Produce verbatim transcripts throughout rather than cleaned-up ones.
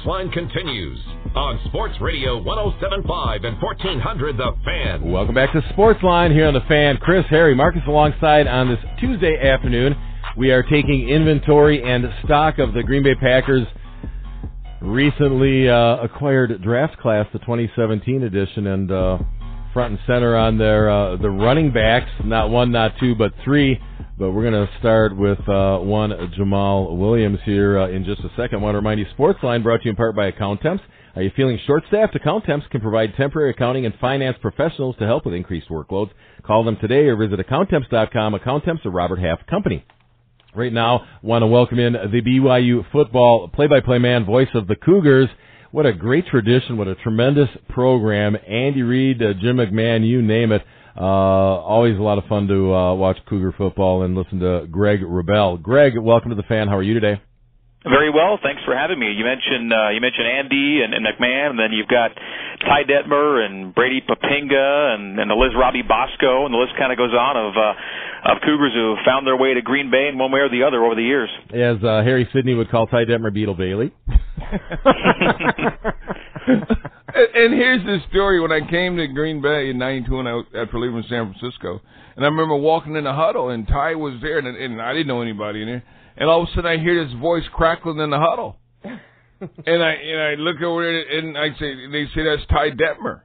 Sports Line continues on Sports Radio one oh seven point five and fourteen hundred The Fan. Welcome back to Sports Line here on The Fan. Chris, Harry, Marcus alongside on this Tuesday afternoon. We are taking inventory and stock of the Green Bay Packers' recently uh, acquired draft class, the twenty seventeen edition, and uh, front and center on their uh, the running backs, not one, not two, but three. But we're going to start with uh, one Jamal Williams here uh, in just a second. I want to remind you, Sportsline brought to you in part by Account Temps. Are you feeling short-staffed? Account Temps can provide temporary accounting and finance professionals to help with increased workloads. Call them today or visit account temps dot com. Account Temps, a Robert Half company. Right now, want to welcome in the B Y U football play-by-play man, voice of the Cougars. What a great tradition. What a tremendous program. Andy Reid, uh, Jim McMahon, you name it. Uh, always a lot of fun to uh, watch Cougar football and listen to Greg Wrubell. Greg, welcome to The Fan. How are you today? Very well. Thanks for having me. You mentioned uh, you mentioned Andy and, and McMahon, and then you've got Ty Detmer and Brady Papinga and, and the Liz Robbie Bosco, and the list kind of goes on of uh, of Cougars who have found their way to Green Bay in one way or the other over the years. As uh, Harry Sidney would call Ty Detmer, Beetle Bailey. and, and here's the story. When I came to Green Bay in ninety-two and I was, after leaving San Francisco, and I remember walking in the huddle, and Ty was there, and, and I didn't know anybody in there. And all of a sudden, I hear this voice crackling in the huddle, and I and I look over there, and I say, they say that's Ty Detmer.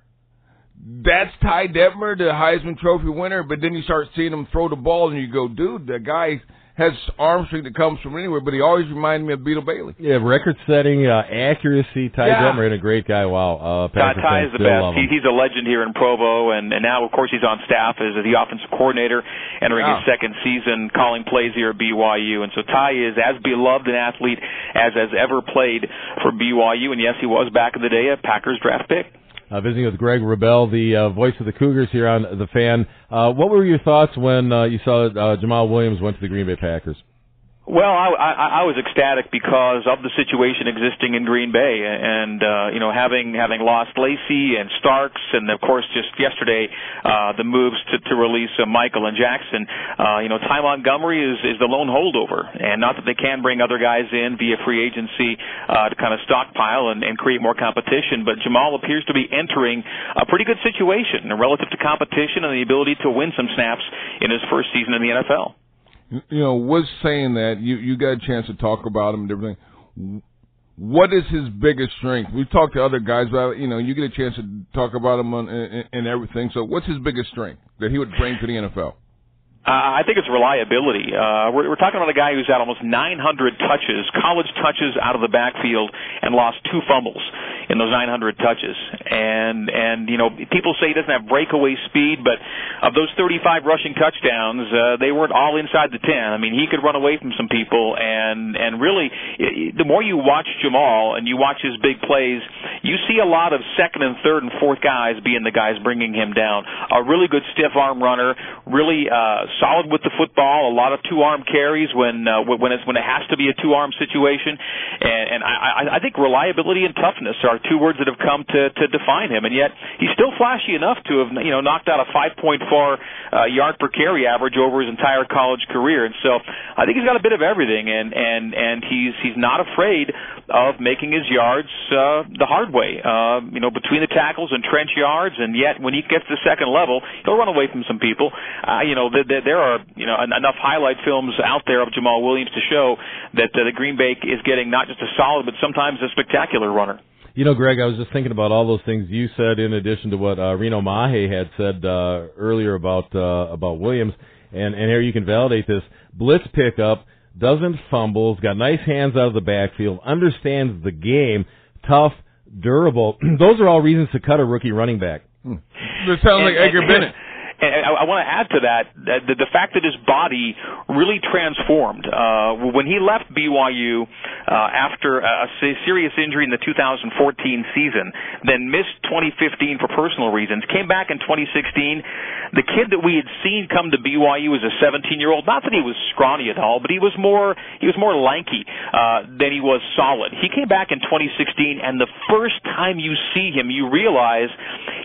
That's Ty Detmer, the Heisman Trophy winner. But then you start seeing him throw the ball, and you go, dude, that guy has arm strength that comes from anywhere. But he always reminded me of Beetle Bailey. Yeah, record-setting uh, accuracy. Ty yeah. Detmer, and a great guy. Wow, uh, Ty, Ty is the best. He, he's a legend here in Provo, and, and now, of course, he's on staff as the offensive coordinator, entering yeah. his second season, calling plays here at B Y U. And so Ty is as beloved an athlete as has ever played for B Y U. And yes, he was back in the day a Packers draft pick. Uh, visiting with Greg Wrubell, the uh, voice of the Cougars here on The Fan. Uh, what were your thoughts when uh, you saw uh, Jamal Williams went to the Green Bay Packers? Well, I, I, I was ecstatic because of the situation existing in Green Bay, and uh, you know, having having lost Lacey and Starks, and of course, just yesterday, uh, the moves to, to release uh, Michael and Jackson. Uh, you know, Ty Montgomery is, is the lone holdover, and not that they can bring other guys in via free agency uh, to kind of stockpile and, and create more competition. But Jamal appears to be entering a pretty good situation relative to competition and the ability to win some snaps in his first season in the N F L. You know, was saying that, you, you got a chance to talk about him and everything. What is his biggest strength? We've talked to other guys about it. You know, you get a chance to talk about him on, and, and everything. So what's his biggest strength that he would bring to the N F L? Uh, I think it's reliability. Uh, we're, we're talking about a guy who's had almost nine hundred touches, college touches out of the backfield, and lost two fumbles in those nine hundred touches. And, and you know, people say he doesn't have breakaway speed, but of those thirty-five rushing touchdowns, uh, they weren't all inside the ten. I mean, he could run away from some people, and, and really, it, the more you watch Jamal and you watch his big plays, you see a lot of second and third and fourth guys being the guys bringing him down. A really good stiff arm runner, really uh, solid with the football, a lot of two-arm carries when uh, when it's when it has to be a two-arm situation, and, and I, I think reliability and toughness are two words that have come to, to define him, and yet he's still flashy enough to have you know knocked out a five point four uh, yard per carry average over his entire college career, and so I think he's got a bit of everything, and and and he's he's not afraid of making his yards uh, the hard way, uh, you know between the tackles and trench yards, and yet when he gets to the second level, he'll run away from some people. Uh, you know the, the, there are you know enough highlight films out there of Jamal Williams to show that uh, the Green Bay is getting not just a solid but sometimes a spectacular runner. You know, Greg, I was just thinking about all those things you said in addition to what uh, Reno Mahe had said uh, earlier about uh, about Williams, and, and here you can validate this. Blitz pickup, doesn't fumble, got nice hands out of the backfield, understands the game, tough, durable. Those are all reasons to cut a rookie running back. Hmm. This sounds like Edgar Bennett. And I, I want to add to that, that the, the fact that his body really transformed. Uh, when he left B Y U uh, after a serious injury in the two thousand fourteen season, then missed twenty fifteen for personal reasons, came back in twenty sixteen, the kid that we had seen come to B Y U as a seventeen-year-old, not that he was scrawny at all, but he was more he was more lanky uh, than he was solid. He came back in twenty sixteen, and the first time you see him, you realize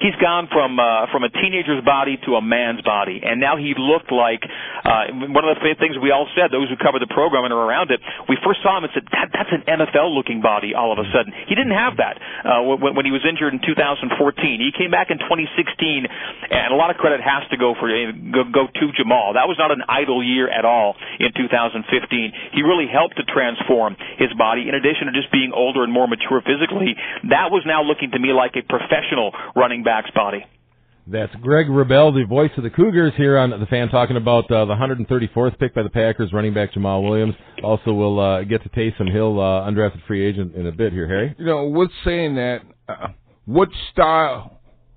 he's gone from uh, from a teenager's body to a man's body, and now he looked like uh, one of the things we all said, those who cover the program and are around it. We first saw him and said, that, that's an N F L-looking body. All of a sudden, he didn't have that uh, when, when he was injured in two thousand fourteen. He came back in twenty sixteen, and a lot of credit has to go for go, go to Jamal. That was not an idle year at all in two thousand fifteen. He really helped to transform his body. In addition to just being older and more mature physically, that was now looking to me like a professional running back's body. That's Greg Wrubell, the voice of the Cougars here on The Fan, talking about uh, the one hundred thirty-fourth pick by the Packers, running back Jamal Williams. Also, we'll uh, get to Taysom Hill, uh, undrafted free agent, in a bit here, Harry. You know, with saying that, uh, what style,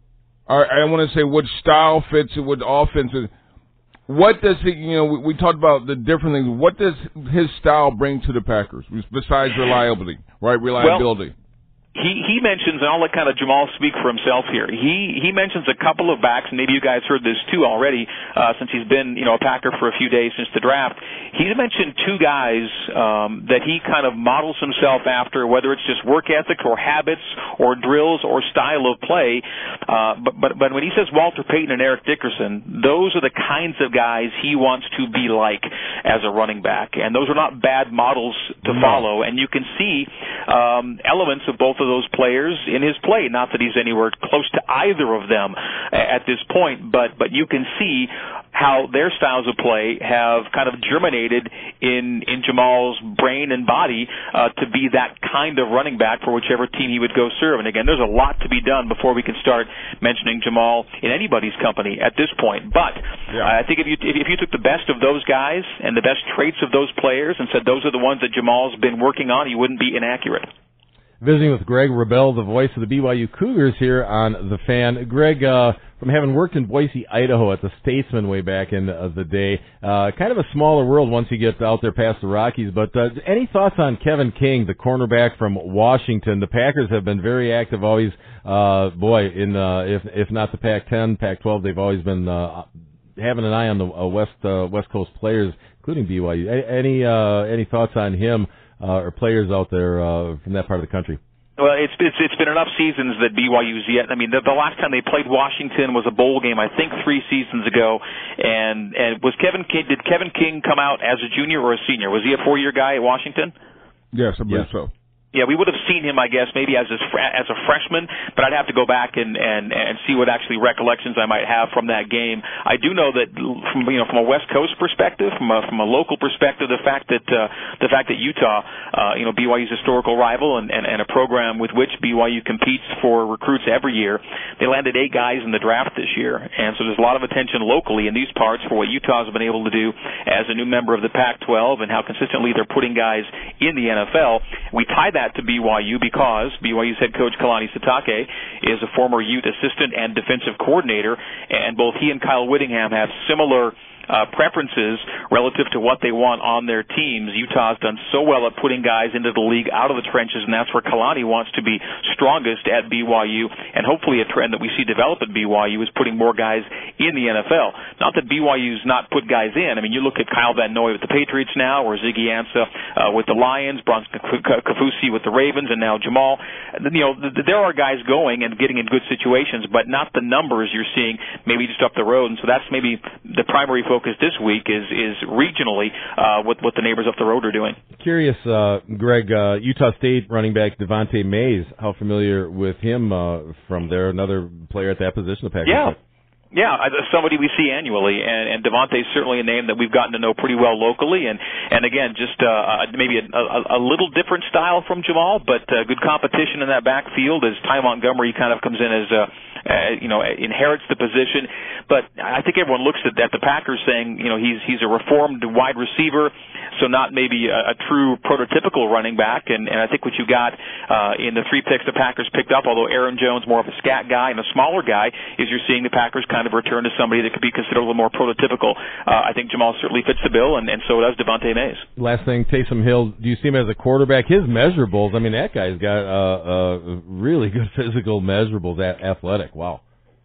or I want to say what style fits it, what offense is, what does he, you know, we, we talked about the different things. What does his style bring to the Packers besides reliability, right? Reliability. Well, He he mentions, and I'll let kind of Jamal speak for himself here. He he mentions a couple of backs, and maybe you guys heard this too already, uh, since he's been you know a Packer for a few days since the draft. He's mentioned two guys um, that he kind of models himself after, whether it's just work ethic or habits or drills or style of play. Uh, but but but when he says Walter Payton and Eric Dickerson, those are the kinds of guys he wants to be like as a running back, and those are not bad models to no. follow. And you can see um, elements of both of those players in his play. Not that he's anywhere close to either of them at this point, but but you can see how their styles of play have kind of germinated in in Jamal's brain and body uh, to be that kind of running back for whichever team he would go serve. And again, there's a lot to be done before we can start mentioning Jamal in anybody's company at this point. But yeah. uh, I think if you if you took the best of those guys and the best traits of those players and said those are the ones that Jamal's been working on, you wouldn't be inaccurate. Visiting with Greg Wrubell, the voice of the B Y U Cougars here on The Fan. Greg, uh, from having worked in Boise, Idaho at the Statesman way back in uh, the day, uh, kind of a smaller world once you get out there past the Rockies, but uh, any thoughts on Kevin King, the cornerback from Washington? The Packers have been very active always, uh, boy, in uh, if if not the Pac ten, Pac twelve, they've always been uh, having an eye on the uh, West uh, West Coast players, including B Y U. Any uh, any thoughts on him? Uh, or players out there uh, from that part of the country? Well, it's it's it's been enough seasons that B Y U's yet. I mean, the, the last time they played Washington was a bowl game, I think, three seasons ago. And and was Kevin King? Did Kevin King come out as a junior or a senior? Was he a four-year guy at Washington? Yes, I believe yeah. so. Yeah, we would have seen him, I guess, maybe as a, as a freshman, but I'd have to go back and, and, and see what actually recollections I might have from that game. I do know that from you know from a West Coast perspective, from a from a local perspective, the fact that uh, the fact that Utah, uh, you know, B Y U's historical rival and, and, and a program with which B Y U competes for recruits every year, they landed eight guys in the draft this year, and so there's a lot of attention locally in these parts for what Utah's been able to do as a new member of the Pac twelve and how consistently they're putting guys in the N F L. We tie that to B Y U because B Y U's head coach Kalani Sitake is a former Ute assistant and defensive coordinator, and both he and Kyle Whittingham have similar Uh, preferences relative to what they want on their teams. Utah's done so well at putting guys into the league out of the trenches, and that's where Kalani wants to be strongest at B Y U, and hopefully a trend that we see develop at B Y U is putting more guys in the N F L. Not that B Y U's not put guys in. I mean, you look at Kyle Van Noy with the Patriots now, or Ziggy Ansah uh, with the Lions, Bronson Kafusi with the Ravens, and now Jamal. You know, th- there are guys going and getting in good situations, but not the numbers you're seeing maybe just up the road, and so that's maybe the primary focus focus this week is is regionally uh, what what the neighbors up the road are doing. Curious, uh, Greg, uh, Utah State running back Devontae Mays. How familiar with him uh, from there? Another player at that position, the Packers. Yeah. Yeah, somebody we see annually, and, and Devontae is certainly a name that we've gotten to know pretty well locally, and, and again, just uh, maybe a, a, a little different style from Jamal, but uh, good competition in that backfield as Ty Montgomery kind of comes in as, uh, uh, you know, inherits the position. But I think everyone looks at, at the Packers saying, you know, he's he's a reformed wide receiver, so not maybe a, a true prototypical running back, and, and I think what you got uh, in the three picks the Packers picked up, although Aaron Jones more of a scat guy and a smaller guy, is you're seeing the Packers kind of return to somebody that could be considered a little more prototypical. Uh, I think Jamal certainly fits the bill, and, and so does Devontae Mays. Last thing, Taysom Hill, do you see him as a quarterback? His measurables, I mean, that guy's got uh, uh, really good physical measurables, athletic. Wow.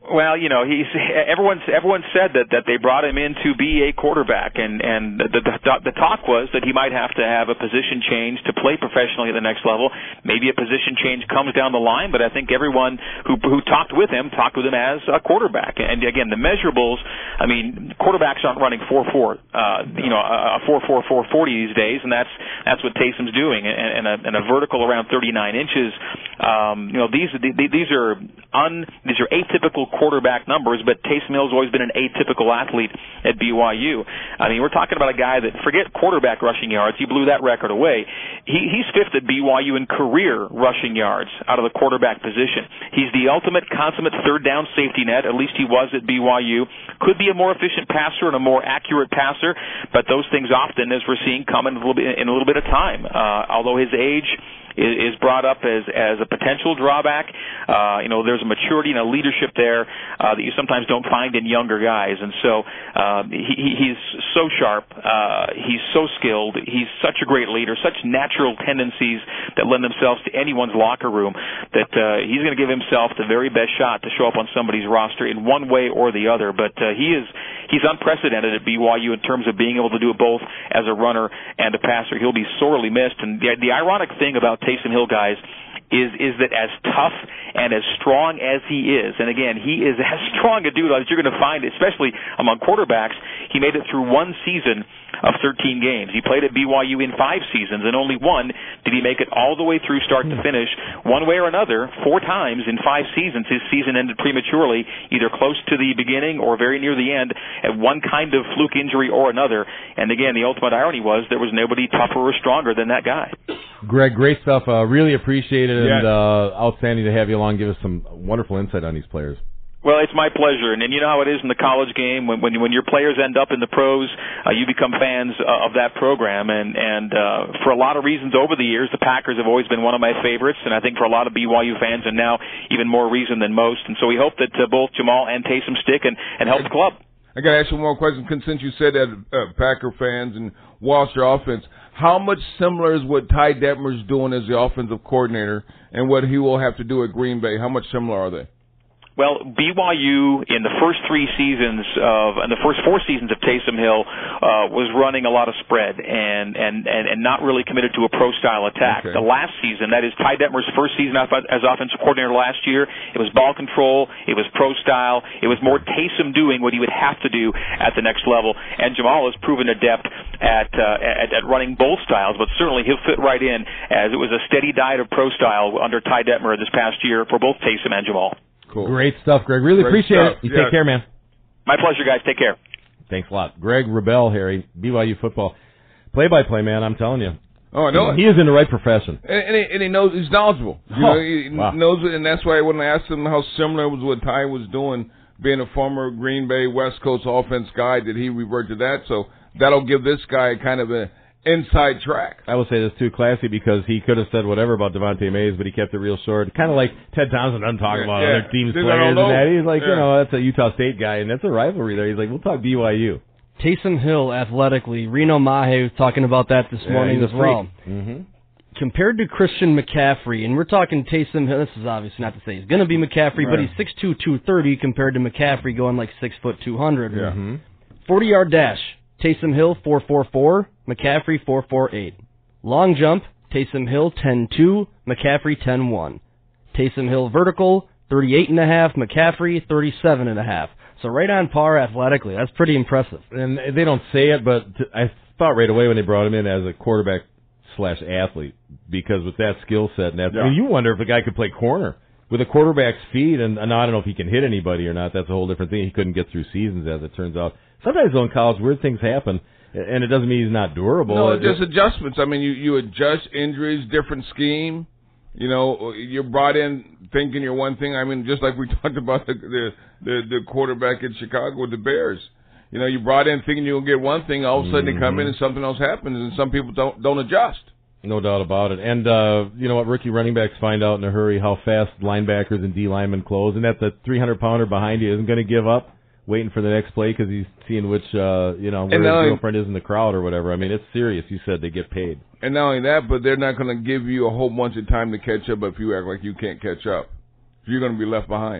Well, you know, he's everyone's everyone said that that they brought him in to be a quarterback, and and the, the the talk was that he might have to have a position change to play professionally at the next level. Maybe a position change comes down the line, but I think everyone who who talked with him talked with him as a quarterback. And again, the measurables. I mean, quarterbacks aren't running four four, uh, you know, a four four four forty these days, and that's that's what Taysom's doing, and, and, a, and a vertical around thirty-nine inches. Um, you know, these these are un these are atypical quarterback numbers, but Taysom Hill's always been an atypical athlete at B Y U. I mean, we're talking about a guy that, forget quarterback rushing yards, he blew that record away. He, he's fifth at B Y U in career rushing yards out of the quarterback position. He's the ultimate consummate third down safety net, at least he was at B Y U. Could be a more efficient passer and a more accurate passer, but those things often, as we're seeing, come in a little bit, in a little bit of time. Uh, although his age is brought up as as a potential drawback. Uh, you know, there's a maturity and a leadership there uh, that you sometimes don't find in younger guys. And so uh, he, he's so sharp. Uh, he's so skilled. He's such a great leader, such natural tendencies that lend themselves to anyone's locker room that uh, he's going to give himself the very best shot to show up on somebody's roster in one way or the other. But uh, he is he's unprecedented at B Y U in terms of being able to do it both as a runner and a passer. He'll be sorely missed. And the, the ironic thing about Taysom Hill, guys, is is that as tough and as strong as he is, and again, he is as strong a dude as you're going to find, especially among quarterbacks. He made it through one season of thirteen games. He played at B Y U in five seasons, and only one did he make it all the way through start to finish, one way or another, four times in five seasons. His season ended prematurely, either close to the beginning or very near the end, at one kind of fluke injury or another. And again, the ultimate irony was there was nobody tougher or stronger than that guy. Greg, great stuff. Uh, really appreciate it, yes. and uh, outstanding to have you along. Give us some wonderful insight on these players. Well, it's my pleasure, and, and you know how it is in the college game. When when, when your players end up in the pros, uh, you become fans uh, of that program. And and uh, for a lot of reasons over the years, the Packers have always been one of my favorites, and I think for a lot of B Y U fans, and now even more reason than most. And so we hope that uh, both Jamal and Taysom stick and, and help the club. I got to ask you one more question. Since you said that uh, Packer fans and watch your offense, how much similar is what Ty Detmer's doing as the offensive coordinator and what he will have to do at Green Bay? How much similar are they? Well, B Y U in the first three seasons of, in the first four seasons of Taysom Hill, uh, was running a lot of spread and, and, and, and not really committed to a pro-style attack. Okay. The last season, that is Ty Detmer's first season as offensive coordinator last year, it was ball control, it was pro-style, it was more Taysom doing what he would have to do at the next level. And Jamal has proven adept at, uh, at, at running both styles, but certainly he'll fit right in as it was a steady diet of pro-style under Ty Detmer this past year for both Taysom and Jamal. Cool. Great stuff, Greg. Really Great appreciate stuff. it. You Yeah. take care, man. My pleasure, guys. Take care. Thanks a lot. Greg Wrubell, Harry, B Y U football. Play-by-play, man, I'm telling you. Oh, I know. He is in the right profession. And, and, he, and he knows he's knowledgeable. You Oh, know, he wow. knows it, and that's why when I asked him how similar it was what Ty was doing, being a former Green Bay West Coast offense guy, did he revert to that? So that'll give this guy kind of a inside track. I will say this too, classy, because he could have said whatever about Devontae Mays, but he kept it real short. Kind of like Ted Thompson doesn't talk Yeah, about yeah. other teams' They players and don't know. that. He's like, Yeah. you know, that's a Utah State guy, and that's a rivalry there. He's like, we'll talk B Y U. Taysom Hill athletically. Reno Mahe was talking about that this Yeah, morning he's as a freak. well. Mm-hmm. Compared to Christian McCaffrey, and we're talking Taysom Hill, this is obviously not to say he's going to be McCaffrey, Right. but he's six two, two thirty compared to McCaffrey going like six foot, two hundred. Yeah. Mm-hmm. forty-yard dash, Taysom Hill four four four, McCaffrey four four eight. Long jump, Taysom Hill ten two, McCaffrey ten one. Taysom Hill vertical, thirty-eight and a half, McCaffrey thirty-seven and a half. So right on par athletically. That's pretty impressive. And they don't say it, but t- I thought right away when they brought him in as a quarterback slash athlete, because with that skill set, and that, Yeah. I mean, you wonder if a guy could play corner with a quarterback's feet. And, and I don't know if he can hit anybody or not. That's a whole different thing. He couldn't get through seasons, as it turns out. Sometimes though in college, weird things happen, and it doesn't mean he's not durable. No, It- just adjustments. I mean, you, you adjust injuries, different scheme. You know, you're brought in thinking you're one thing. I mean, just like we talked about the the, the, the quarterback in Chicago with the Bears. You know, you brought in thinking you'll get one thing, all of a sudden they come in and something else happens, and some people don't don't adjust. No doubt about it. And, uh, you know what, rookie running backs find out in a hurry how fast linebackers and D linemen close, and that the three hundred pounder behind you isn't going to give up, waiting for the next play because he's seeing which, uh, you know, where And his now- girlfriend is in the crowd or whatever. I mean, it's serious. You said they get paid. And not only that, but they're not going to give you a whole bunch of time to catch up if you act like you can't catch up. You're going to be left behind.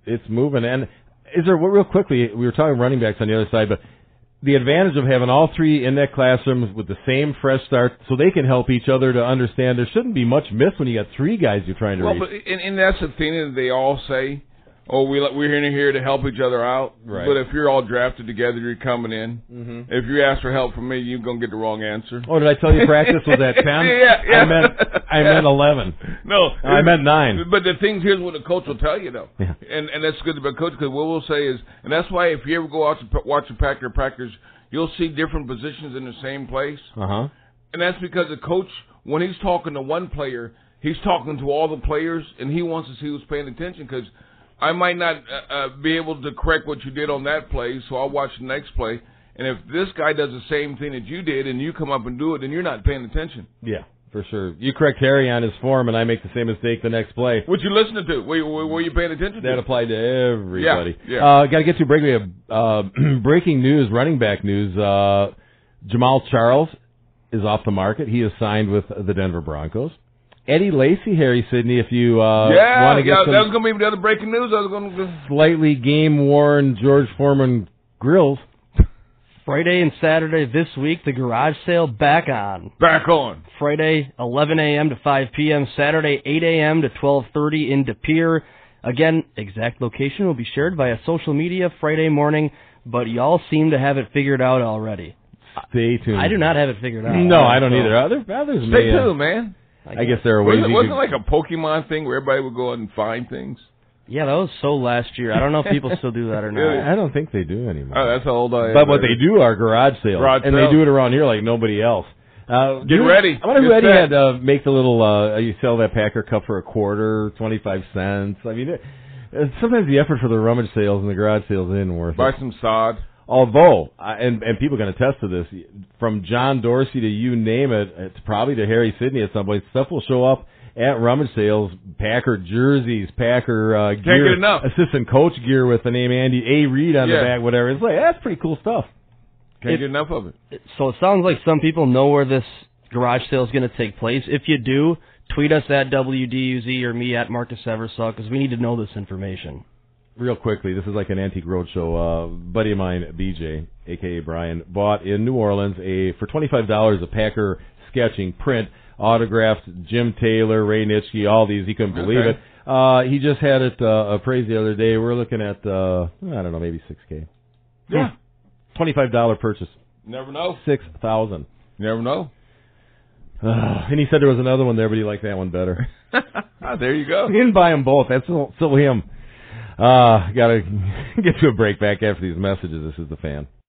it's moving. And is there, real quickly, we were talking running backs on the other side, but the advantage of having all three in that classroom with the same fresh start so they can help each other to understand there shouldn't be much miss when you got three guys you're trying to well, reach. Well, but and, and that's the thing that they all say. Oh, we, we're in here to help each other out. Right. But if you're all drafted together, you're coming in. Mm-hmm. If you ask for help from me, you're going to get the wrong answer. Oh, did I tell you practice was at ten? yeah, yeah. I meant, I meant eleven. No. I meant nine. But the things, here's what the coach will tell you, though. Yeah. And and that's good about coach, because what we'll say is, and that's why if you ever go out to watch a Packer practice, you'll see different positions in the same place. Uh-huh. And that's because the coach, when he's talking to one player, he's talking to all the players, and he wants to see who's paying attention, because I might not uh, uh, be able to correct what you did on that play, so I'll watch the next play. And if this guy does the same thing that you did and you come up and do it, then you're not paying attention. Yeah, for sure. You correct Harry on his form, and I make the same mistake the next play. What you listening to? Were, were, were you paying attention to? That applied to everybody. Yeah, yeah. Uh, got to get to break. We have uh, breaking news, running back news. Uh, Jamal Charles is off the market. He is signed with the Denver Broncos. Eddie Lacy, Harry Sidney, if you uh, yeah, want to get yeah, some that was going to be the other breaking news. I was going to slightly game-worn George Foreman grills. Friday and Saturday this week, the garage sale back on. Back on. Friday, eleven a.m. to five p.m. Saturday, eight a.m. to twelve thirty in De Pere. Again, exact location will be shared via social media Friday morning, but y'all seem to have it figured out already. Stay tuned. I do not have it figured out. No, I don't so. either. Others, others Stay may, uh, tuned, man. I guess there are ways Wasn't, you wasn't could, it like a Pokemon thing where everybody would go out and find things? Yeah, that was so last year. I don't know if people still do that or not. I don't think they do anymore. Oh, that's how old I am. But what they do are garage sales, Garage and sales. they do it around here like nobody else. Uh, Get who- ready. I wonder who Get Eddie set. had uh, make the little. Uh, you sell that Packer Cup for a quarter, twenty-five cents. I mean, it, uh, sometimes the effort for the rummage sales and the garage sales isn't worth Buy it. some sod. Although, uh, and and people can attest to this, from John Dorsey to you name it, it's probably to Harry Sidney at some point. Stuff will show up at rummage sales, Packer jerseys, Packer uh, Can't gear, get enough. assistant coach gear with the name Andy A. Reid on Yeah. the back, whatever. It's like, that's pretty cool stuff. Can't It- get enough of it. So it sounds like some people know where this garage sale is going to take place. If you do, tweet us at W D U Z or me at Marcus Eversaw, because we need to know this information. Real quickly, this is like an Antique Roadshow. Uh, buddy of mine, B J, a k a. Brian, bought in New Orleans a for twenty-five dollars a Packer sketching print, autographed Jim Taylor, Ray Nitschke, all these. He couldn't believe Okay. it. Uh, he just had it uh, appraised the other day. We're looking at, uh, I don't know, maybe six K. Yeah. twenty-five dollars purchase. Never know. six thousand Never know. Uh, and he said there was another one there, but he liked that one better. Ah, there you go. He didn't buy them both. That's still, still him. Uh, gotta get to a break back after these messages. This is The Fan.